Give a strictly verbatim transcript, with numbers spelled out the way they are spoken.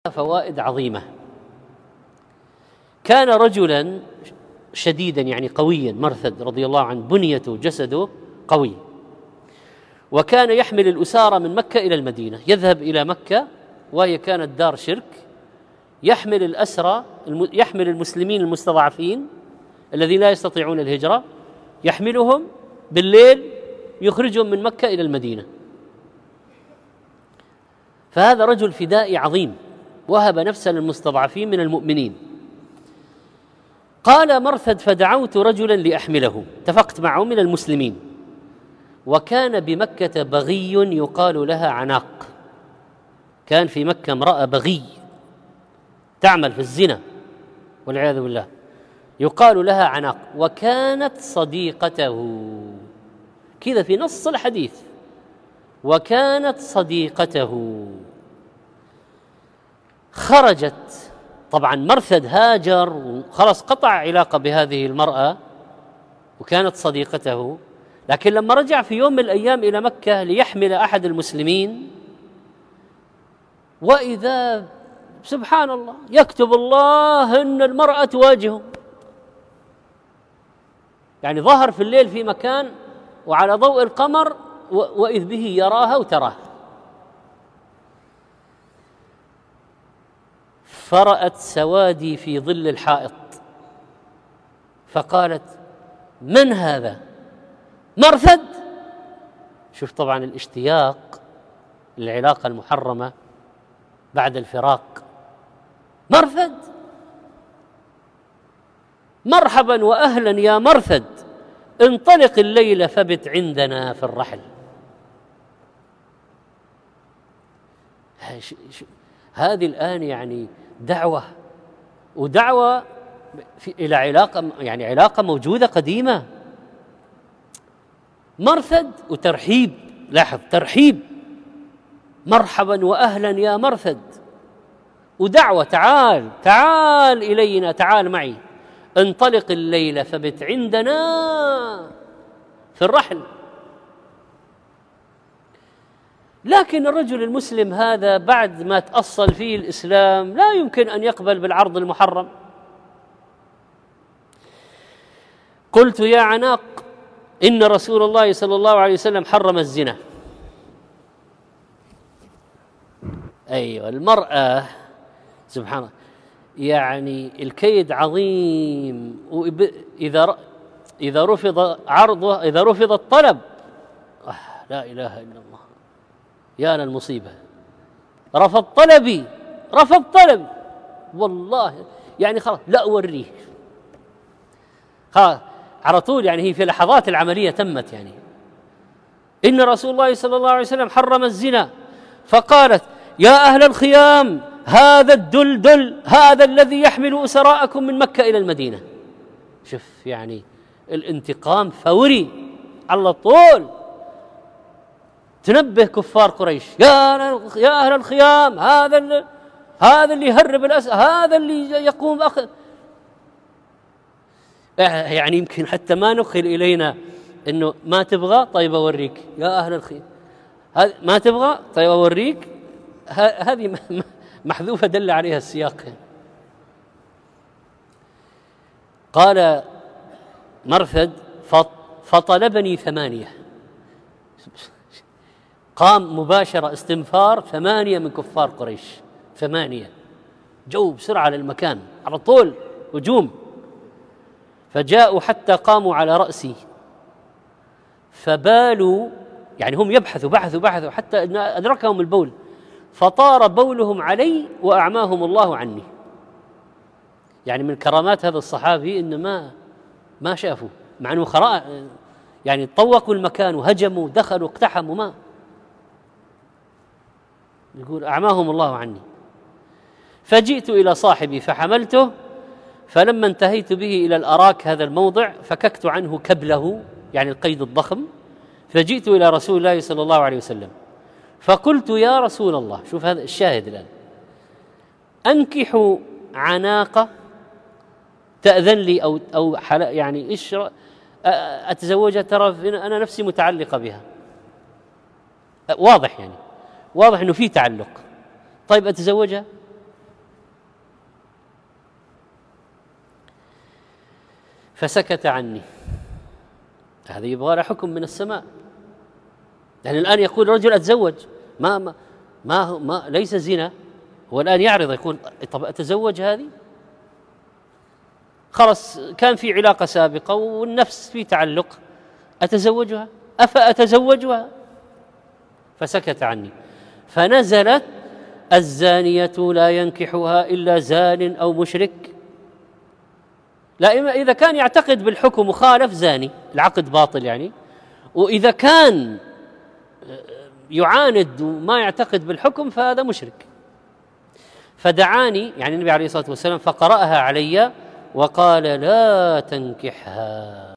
فوائد عظيمة. كان رجلا شديدا يعني قويا، مرثد رضي الله عنه، بنيته جسده قوي، وكان يحمل الأسارى من مكة إلى المدينة، يذهب إلى مكة وهي كانت دار شرك، يحمل الأسرى، يحمل المسلمين المستضعفين الذين لا يستطيعون الهجرة، يحملهم بالليل يخرجهم من مكة إلى المدينة. فهذا رجل فدائي عظيم، وهب نفسه للمستضعفين من المؤمنين. قال مرثد: فدعوت رجلا لأحمله، اتفقت معه من المسلمين، وكان بمكة بغي يقال لها عناق. كان في مكة امرأة بغي تعمل في الزنا والعياذ بالله، يقال لها عناق، وكانت صديقته، كذا في نص الحديث، وكانت صديقته. خرجت، طبعا مرثد هاجر وخلص قطع علاقة بهذه المرأة وكانت صديقته، لكن لما رجع في يوم من الأيام إلى مكة ليحمل أحد المسلمين، وإذا سبحان الله يكتب الله أن المرأة تواجهه، يعني ظهر في الليل في مكان وعلى ضوء القمر وإذ به يراها وتراه. فرأت سوادي في ظل الحائط، فقالت: من هذا؟ مرثد. شوف طبعا الاشتياق للعلاقة المحرمة بعد الفراق. مرثد، مرحبا وأهلا يا مرثد، انطلق الليلة فبت عندنا في الرحل. هذه الآن يعني دعوة، ودعوة إلى علاقة، يعني علاقة موجودة قديمة. مرثد وترحيب، لاحظ ترحيب، مرحبا وأهلا يا مرثد، ودعوة: تعال تعال إلينا، تعال معي، انطلق الليلة فبت عندنا في الرحل. لكن الرجل المسلم هذا بعد ما تأصل فيه الإسلام لا يمكن أن يقبل بالعرض المحرم. قلت: يا عناق، إن رسول الله صلى الله عليه وسلم حرم الزنا. أيوة، المرأة سبحان الله، يعني الكيد عظيم، وإذا إذا رفض عرضه، إذا رفض الطلب، آه لا إله إلا الله، يا للمصيبة، رفض طلبي، رفض طلبي والله، يعني خلاص لا أوريه، خلاص على طول، يعني هي في لحظات العملية تمت. يعني إن رسول الله صلى الله عليه وسلم حرم الزنا، فقالت: يا أهل الخيام، هذا الدلدل، هذا الذي يحمل أسراءكم من مكة إلى المدينة. شوف يعني الانتقام فوري على طول، تنبه كفار قريش: يا يا أهل الخيام، هذا اللي هذا اللي يهرب الأسد، هذا اللي يقوم بأخذ. يعني يمكن حتى ما نخل إلينا إنه ما تبغى، طيب أوريك يا أهل الخيام، ما تبغى، طيب أوريك. هذه محذوفة دل عليها السياق. قال مرثد: فطلبني ثمانية، قام مباشرة استنفار ثمانية من كفار قريش، ثمانية جو بسرعة للمكان على طول هجوم، فجاءوا حتى قاموا على رأسي، فبالوا، يعني هم يبحثوا بحثوا بحثوا حتى أدركهم البول، فطار بولهم علي وأعماهم الله عني. يعني من كرامات هذا الصحابي إن ما ما شافوا، مع أنه خراء، يعني طوقوا المكان وهجموا دخلوا اقتحموا، ما يقول أعماهم الله عني. فجئت إلى صاحبي فحملته، فلما انتهيت به إلى الأراك، هذا الموضع، فككت عنه كبله، يعني القيد الضخم، فجئت إلى رسول الله صلى الله عليه وسلم فقلت: يا رسول الله، شوف هذا الشاهد الآن، أنكح عناقة تأذن لي، أو أو يعني إيش أتزوجها، ترى أنا نفسي متعلقة بها. واضح، يعني واضح إنه في تعلق. طيب أتزوجها؟ فسكت عني. هذا يبغى له حكم من السماء، يعني الآن يقول رجل أتزوج، ما ما ما, ما ليس زنا، هو الآن يعرض يقول طب أتزوج هذه؟ خلص كان في علاقة سابقة والنفس في تعلق، أتزوجها؟ أفأتزوجها؟ فسكت عني. فنزلت الزانية لا ينكحها إلا زان أو مشرك. لا، إذا كان يعتقد بالحكم وخالف زاني، العقد باطل يعني، وإذا كان يعاند وما يعتقد بالحكم فهذا مشرك. فدعاني يعني النبي عليه الصلاة والسلام فقرأها علي وقال لا تنكحها.